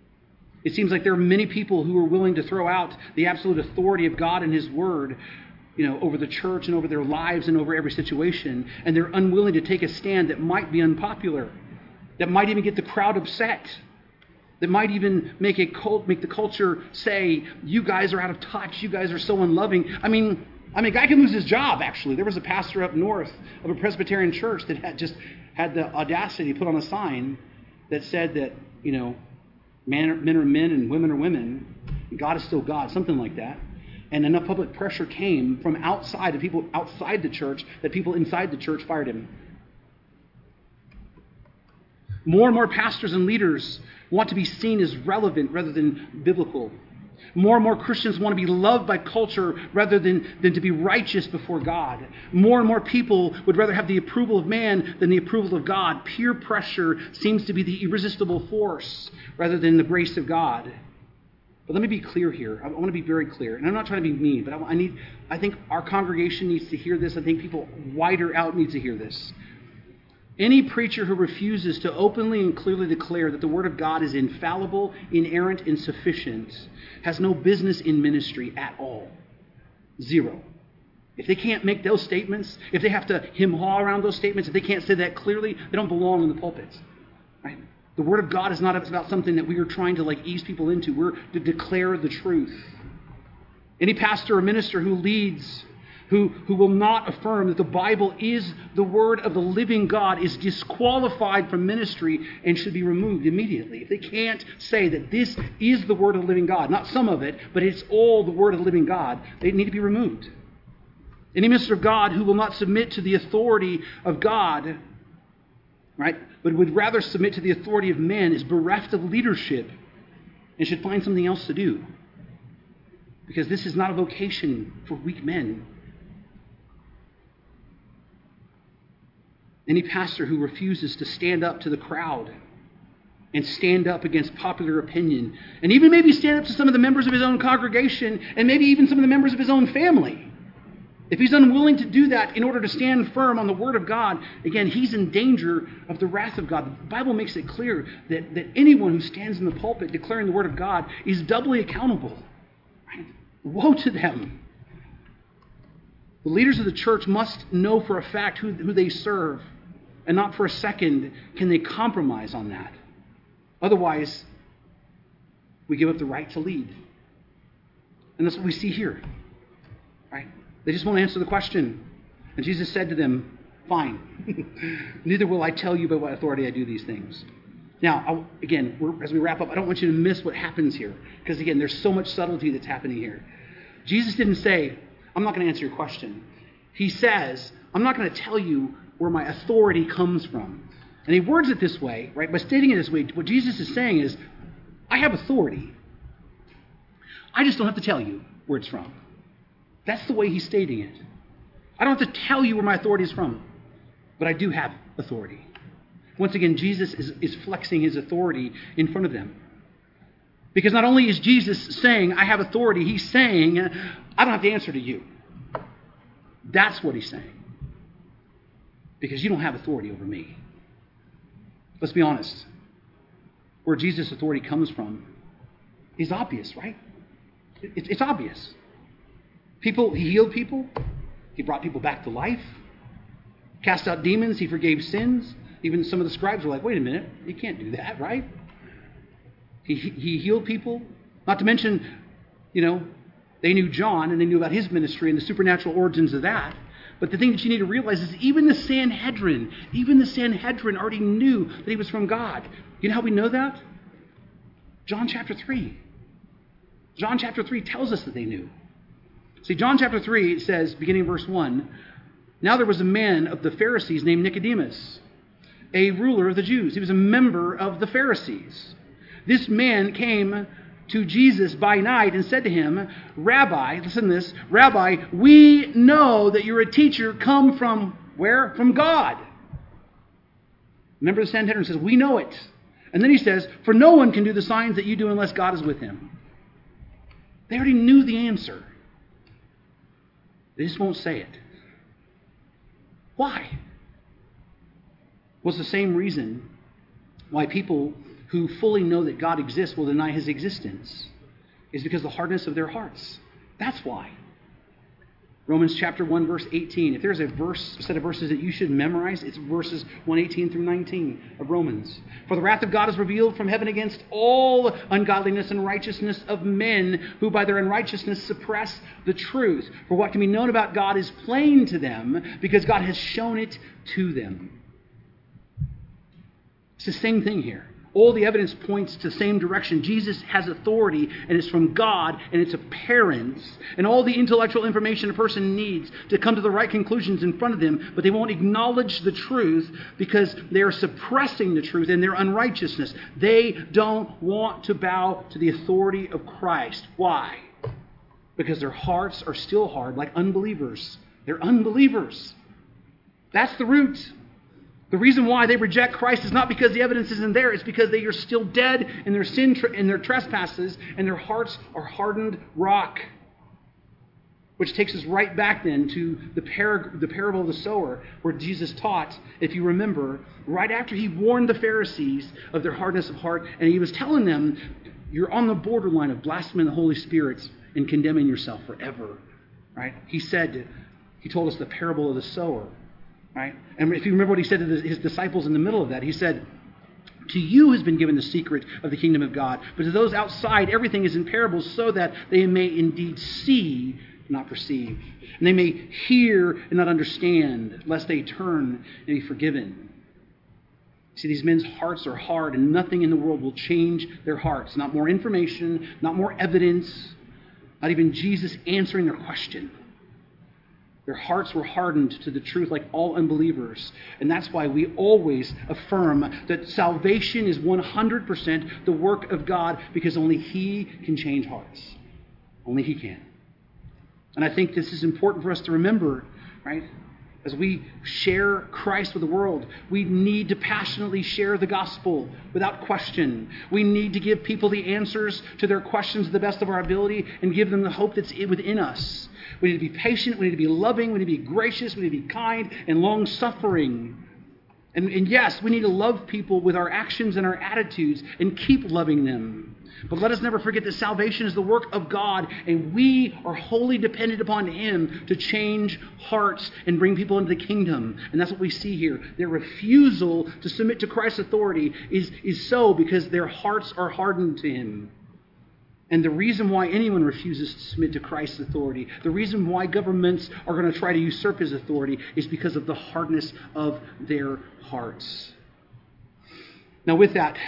It seems like there are many people who are willing to throw out the absolute authority of God and His Word over the church and over their lives and over every situation, and they're unwilling to take a stand that might be unpopular, that might even get the crowd upset, that might even make the culture say, you guys are out of touch, you guys are so unloving. I mean, a guy can lose his job, actually. There was a pastor up north of a Presbyterian church that had the audacity to put on a sign that said that, men are men and women are women, and God is still God, something like that. And enough public pressure came from outside, of people outside the church, that people inside the church fired him. More and more pastors and leaders want to be seen as relevant rather than biblical. More and more Christians want to be loved by culture rather than to be righteous before God. More and more people would rather have the approval of man than the approval of God. Peer pressure seems to be the irresistible force rather than the grace of God. But let me be clear here. I want to be very clear. And I'm not trying to be mean, but I think our congregation needs to hear this. I think people wider out need to hear this. Any preacher who refuses to openly and clearly declare that the Word of God is infallible, inerrant, and sufficient has no business in ministry at all. Zero. If they can't make those statements, if they have to hem-haw around those statements, if they can't say that clearly, they don't belong in the pulpit. Right? The Word of God is not about something that we are trying to ease people into. We're to declare the truth. Any pastor or minister who leads, who will not affirm that the Bible is the Word of the living God, is disqualified from ministry and should be removed immediately. If they can't say that this is the Word of the living God, not some of it, but it's all the Word of the living God, they need to be removed. Any minister of God who will not submit to the authority of God, right, but would rather submit to the authority of men, is bereft of leadership and should find something else to do. Because this is not a vocation for weak men. Any pastor who refuses to stand up to the crowd and stand up against popular opinion, and even maybe stand up to some of the members of his own congregation, and maybe even some of the members of his own family, if he's unwilling to do that in order to stand firm on the Word of God, again, he's in danger of the wrath of God. The Bible makes it clear that anyone who stands in the pulpit declaring the Word of God is doubly accountable. Right? Woe to them. The leaders of the church must know for a fact who they serve, and not for a second can they compromise on that. Otherwise, we give up the right to lead. And that's what we see here. Right? They just won't answer the question. And Jesus said to them, fine, neither will I tell you by what authority I do these things. Now, as we wrap up, I don't want you to miss what happens here. Because again, there's so much subtlety that's happening here. Jesus didn't say, I'm not going to answer your question. He says, I'm not going to tell you where my authority comes from. And he words it this way, right? By stating it this way, what Jesus is saying is, I have authority. I just don't have to tell you where it's from. That's the way he's stating it. I don't have to tell you where my authority is from, but I do have authority. Once again, Jesus is flexing his authority in front of them. Because not only is Jesus saying, I have authority, he's saying, I don't have to answer to you. That's what he's saying. Because you don't have authority over me. Let's be honest. Where Jesus' authority comes from is obvious, right? It's obvious. He healed people. He brought people back to life. Cast out demons. He forgave sins. Even some of the scribes were like, wait a minute, you can't do that, right? He healed people. Not to mention, they knew John and they knew about his ministry and the supernatural origins of that. But the thing that you need to realize is even the Sanhedrin already knew that he was from God. You know how we know that? John chapter 3. John chapter 3 tells us that they knew. See, John chapter 3, it says, beginning in verse 1, now there was a man of the Pharisees named Nicodemus, a ruler of the Jews. He was a member of the Pharisees. This man came to Jesus by night and said to him, Rabbi, listen to this, Rabbi, we know that you're a teacher come from where? From God. Remember the Sanhedrin says, we know it. And then he says, for no one can do the signs that you do unless God is with him. They already knew the answer. They just won't say it. Why? Well, it's the same reason why people who fully know that God exists will deny his existence. Is because of the hardness of their hearts. That's why. Romans chapter 1, verse 18. If there's a set of verses that you should memorize, it's verses 118 through 19 of Romans. For the wrath of God is revealed from heaven against all ungodliness and righteousness of men who by their unrighteousness suppress the truth. For what can be known about God is plain to them because God has shown it to them. It's the same thing here. All the evidence points to the same direction. Jesus has authority, and it's from God, and it's apparent. And all the intellectual information a person needs to come to the right conclusions in front of them, but they won't acknowledge the truth because they are suppressing the truth in their unrighteousness. They don't want to bow to the authority of Christ. Why? Because their hearts are still hard, like unbelievers. They're unbelievers. That's the root. The reason why they reject Christ is not because the evidence isn't there. It's because they are still dead in their sin and their trespasses, and their hearts are hardened rock. Which takes us right back then to the parable of the sower, where Jesus taught, if you remember, right after he warned the Pharisees of their hardness of heart, and he was telling them, you're on the borderline of blaspheming the Holy Spirit and condemning yourself forever. Right? He told us the parable of the sower. Right? And if you remember what he said to his disciples in the middle of that, he said, to you has been given the secret of the kingdom of God, but to those outside, everything is in parables so that they may indeed see, not perceive. And they may hear and not understand, lest they turn and be forgiven. See, these men's hearts are hard, and nothing in the world will change their hearts. Not more information, not more evidence, not even Jesus answering their question. Their hearts were hardened to the truth like all unbelievers. And that's why we always affirm that salvation is 100% the work of God, because only He can change hearts. Only He can. And I think this is important for us to remember, right? As we share Christ with the world, we need to passionately share the gospel without question. We need to give people the answers to their questions to the best of our ability and give them the hope that's within us. We need to be patient, we need to be loving, we need to be gracious, we need to be kind and long-suffering. And yes, we need to love people with our actions and our attitudes and keep loving them. But let us never forget that salvation is the work of God, and we are wholly dependent upon Him to change hearts and bring people into the kingdom. And that's what we see here. Their refusal to submit to Christ's authority is so because their hearts are hardened to Him. And the reason why anyone refuses to submit to Christ's authority, the reason why governments are going to try to usurp His authority, is because of the hardness of their hearts. Now with that,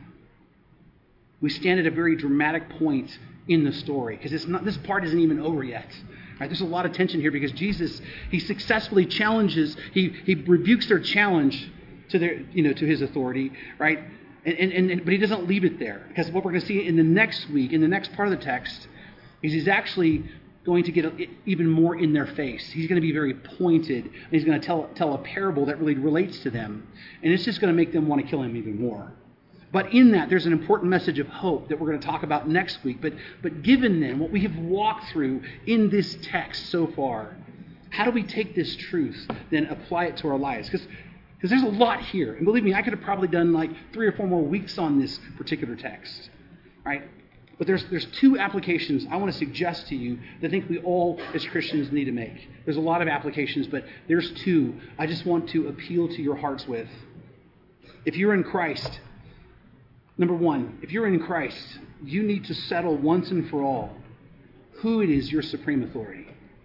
we stand at a very dramatic point in the story, because this part isn't even over yet. Right? There's a lot of tension here because Jesus, He successfully challenges, He rebukes their challenge to His authority, right? But He doesn't leave it there, because what we're going to see in the next week, in the next part of the text, is He's actually going to get even more in their face. He's going to be very pointed, and He's going to tell a parable that really relates to them, and it's just going to make them want to kill Him even more. But in that, there's an important message of hope that we're going to talk about next week. But given then what we have walked through in this text so far, how do we take this truth, then apply it to our lives? Because there's a lot here. And believe me, I could have probably done like 3 or 4 more weeks on this particular text. Right? But there's 2 applications I want to suggest to you that I think we all as Christians need to make. There's a lot of applications, but there's 2 I just want to appeal to your hearts with. If you're in Christ, number 1, if you're in Christ, you need to settle once and for all who it is your supreme authority.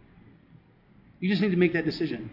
You just need to make that decision.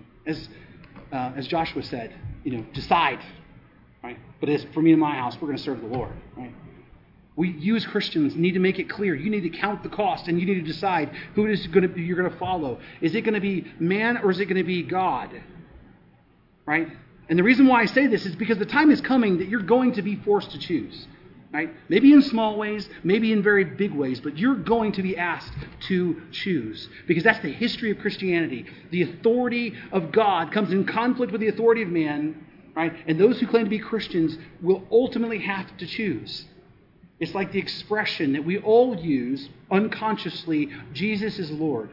As Joshua said, decide. Right? But as for me and my house, we're going to serve the Lord. Right? You as Christians need to make it clear. You need to count the cost, and you need to decide who it is you're going to follow. Is it going to be man, or is it going to be God? Right? And the reason why I say this is because the time is coming that you're going to be forced to choose. Right? Maybe in small ways, maybe in very big ways, but you're going to be asked to choose. Because that's the history of Christianity. The authority of God comes in conflict with the authority of man, right? And those who claim to be Christians will ultimately have to choose. It's like the expression that we all use unconsciously, Jesus is Lord.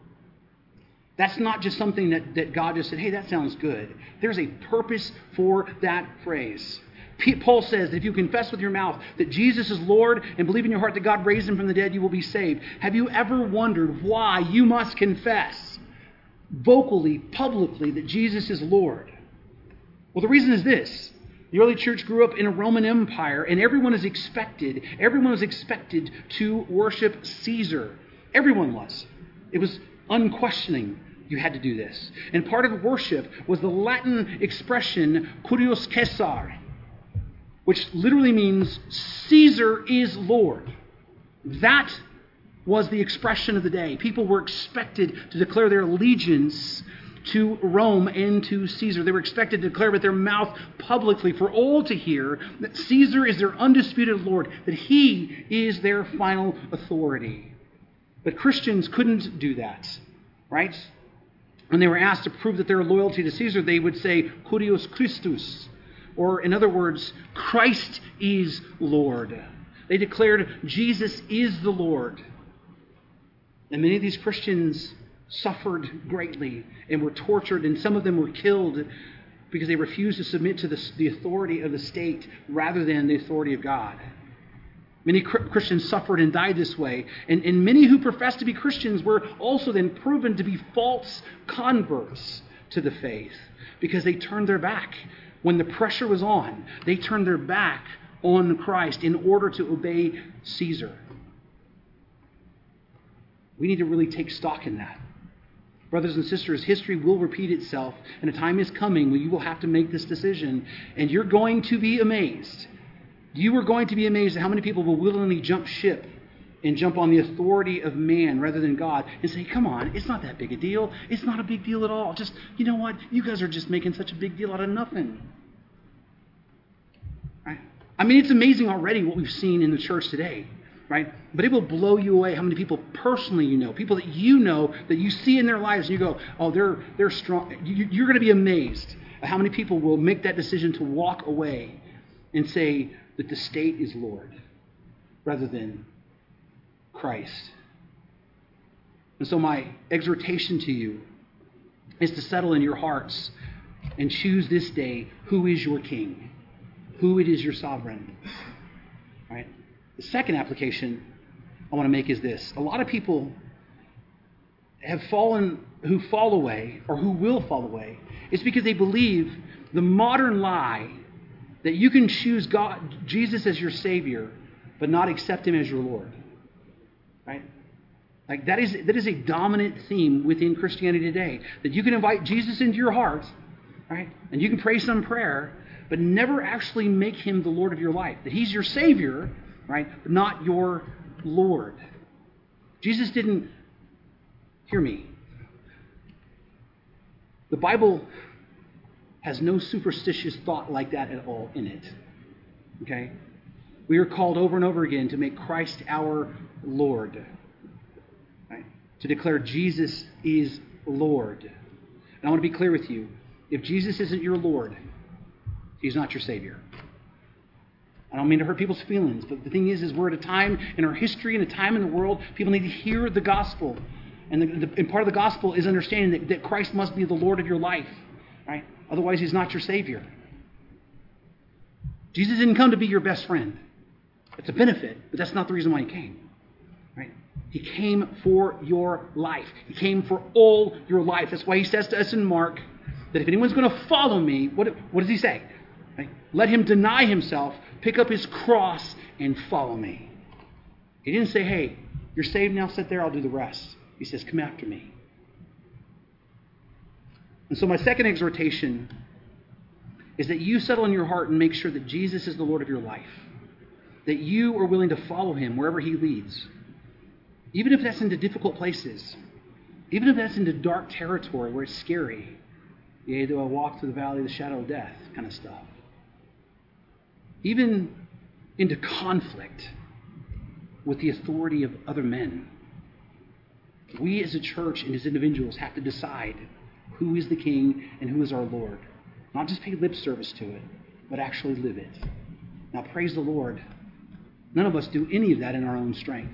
That's not just something that God just said, hey, that sounds good. There's a purpose for that phrase. Paul says that if you confess with your mouth that Jesus is Lord and believe in your heart that God raised Him from the dead, you will be saved. Have you ever wondered why you must confess vocally, publicly, that Jesus is Lord? Well, the reason is this. The early church grew up in a Roman Empire, and everyone was expected to worship Caesar. Everyone was. It was unquestioning. You had to do this. And part of worship was the Latin expression Kyrios Caesar, which literally means Caesar is Lord. That was the expression of the day. People were expected to declare their allegiance to Rome and to Caesar. They were expected to declare with their mouth publicly for all to hear that Caesar is their undisputed Lord, that he is their final authority. But Christians couldn't do that, right? When they were asked to prove that their loyalty to Caesar, they would say, Kyrios Christus, or in other words, Christ is Lord. They declared Jesus is the Lord. And many of these Christians suffered greatly and were tortured, and some of them were killed because they refused to submit to the authority of the state rather than the authority of God. Many Christians suffered and died this way, and many who professed to be Christians were also then proven to be false converts to the faith because they turned their back. When the pressure was on, they turned their back on Christ in order to obey Caesar. We need to really take stock in that. Brothers and sisters, history will repeat itself, and a time is coming when you will have to make this decision, and you're going to be amazed. You are going to be amazed at how many people will willingly jump ship and jump on the authority of man rather than God and say, come on, it's not that big a deal. It's not a big deal at all. Just, you know what? You guys are just making such a big deal out of nothing. Right? I mean, it's amazing already what we've seen in the church today. Right? But it will blow you away how many people personally you know, people that you see in their lives, and you go, oh, they're strong. You're going to be amazed at how many people will make that decision to walk away and say that the state is Lord rather than Christ. And so my exhortation to you is to settle in your hearts and choose this day who is your king, who it is your sovereign. Right? The second application I want to make is this. A lot of people who fall away or who will fall away is because they believe the modern lie that you can choose Jesus as your Savior but not accept Him as your Lord. Right? Like that is a dominant theme within Christianity today. That you can invite Jesus into your heart, right? And you can pray some prayer, but never actually make Him the Lord of your life. That He's your Savior, right? But not your Lord. Jesus didn't, hear me. The Bible has no superstitious thought like that at all in it. Okay? We are called over and over again to make Christ our Lord. Right? To declare Jesus is Lord. And I want to be clear with you. If Jesus isn't your Lord, He's not your Savior. I don't mean to hurt people's feelings, but the thing is we're at a time in our history and a time in the world, people need to hear the gospel. And part of the gospel is understanding that Christ must be the Lord of your life. Right? Otherwise, He's not your Savior. Jesus didn't come to be your best friend. It's a benefit, but that's not the reason why He came. Right? He came for your life. He came for all your life. That's why He says to us in Mark that if anyone's going to follow me, what does He say? Right? Let him deny himself, pick up his cross, and follow me. He didn't say, hey, you're saved now, sit there, I'll do the rest. He says, come after me. And so my second exhortation is that you settle in your heart and make sure that Jesus is the Lord of your life. That you are willing to follow Him wherever He leads. Even if that's into difficult places. Even if that's into dark territory where it's scary. Yea, though I walk through the valley of the shadow of death kind of stuff. Even into conflict with the authority of other men. We as a church and as individuals have to decide who is the King and who is our Lord. Not just pay lip service to it, but actually live it. Now praise the Lord. None of us do any of that in our own strength.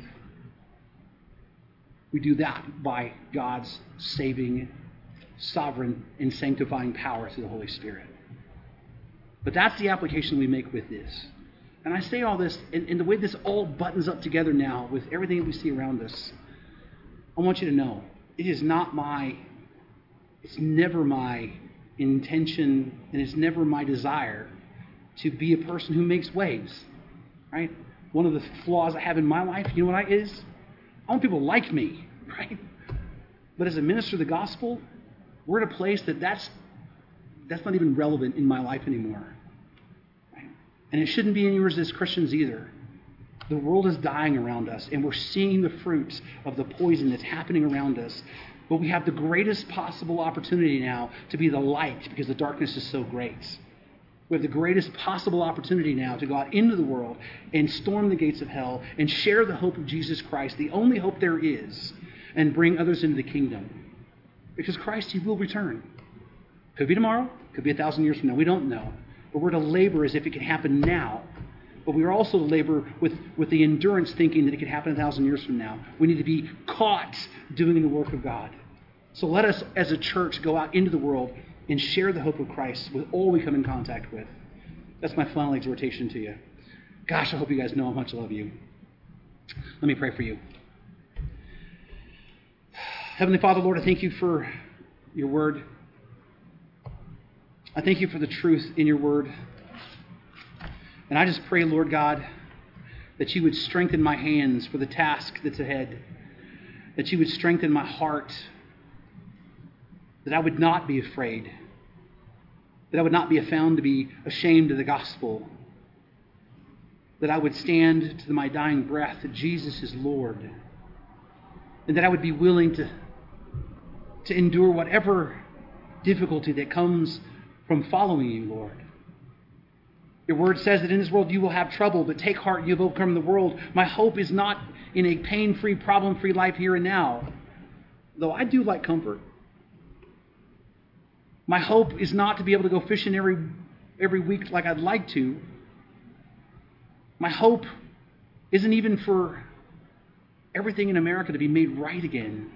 We do that by God's saving, sovereign, and sanctifying power through the Holy Spirit. But that's the application we make with this. And I say all this, and the way this all buttons up together now with everything that we see around us, I want you to know, it is not my It's never my intention and it's never my desire to be a person who makes waves, right? One of the flaws I have in my life, you know what is? I want people to like me, right? But as a minister of the gospel, we're at a place that's not even relevant in my life anymore. Right? And it shouldn't be in yours as Christians either. The world is dying around us, and we're seeing the fruits of the poison that's happening around us. But we have the greatest possible opportunity now to be the light because the darkness is so great. We have the greatest possible opportunity now to go out into the world and storm the gates of hell and share the hope of Jesus Christ, the only hope there is, and bring others into the kingdom. Because Christ, He will return. Could be tomorrow, could be 1,000 years from now. We don't know. But we're to labor as if it can happen now. But we are also to labor with the endurance thinking that it could happen 1,000 years from now. We need to be caught doing the work of God. So let us, as a church, go out into the world and share the hope of Christ with all we come in contact with. That's my final exhortation to you. Gosh, I hope you guys know how much I love you. Let me pray for you. Heavenly Father, Lord, I thank you for your word. I thank you for the truth in your word. And I just pray, Lord God, that you would strengthen my hands for the task that's ahead. That you would strengthen my heart. That I would not be afraid. That I would not be found to be ashamed of the gospel. That I would stand to my dying breath that Jesus is Lord. And that I would be willing to endure whatever difficulty that comes from following you, Lord. Your word says that in this world you will have trouble, but take heart, you have overcome the world. My hope is not in a pain-free, problem-free life here and now, though I do like comfort. My hope is not to be able to go fishing every week like I'd like to. My hope isn't even for everything in America to be made right again.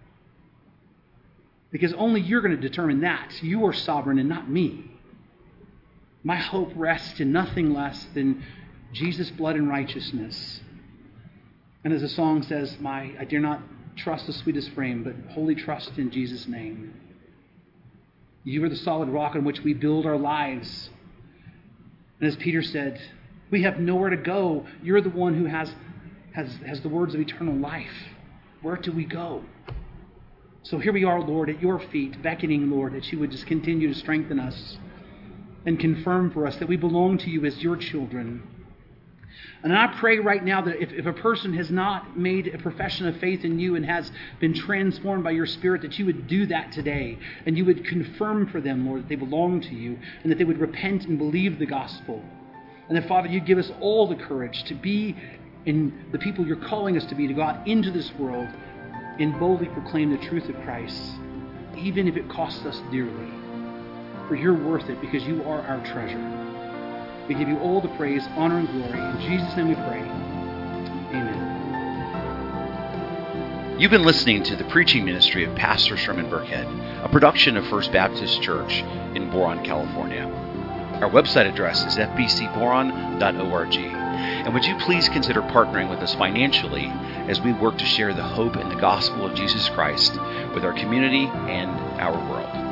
Because only you're going to determine that. You are sovereign and not me. My hope rests in nothing less than Jesus' blood and righteousness. And as the song says, I dare not trust the sweetest frame, but wholly trust in Jesus' name. You are the solid rock on which we build our lives. And as Peter said, we have nowhere to go. You're the one who has the words of eternal life. Where do we go? So here we are, Lord, at your feet, beckoning, Lord, that you would just continue to strengthen us and confirm for us that we belong to you as your children. And I pray right now that if a person has not made a profession of faith in you and has been transformed by your Spirit, that you would do that today. And you would confirm for them, Lord, that they belong to you and that they would repent and believe the gospel. And that, Father, you'd give us all the courage to be in the people you're calling us to be, to go out into this world and boldly proclaim the truth of Christ, even if it costs us dearly. For you're worth it because you are our treasure. We give you all the praise, honor, and glory. In Jesus' name we pray. Amen. You've been listening to the preaching ministry of Pastor Sherman Burkhead, a production of First Baptist Church in Boron, California. Our website address is fbcboron.org. And would you please consider partnering with us financially as we work to share the hope and the gospel of Jesus Christ with our community and our world.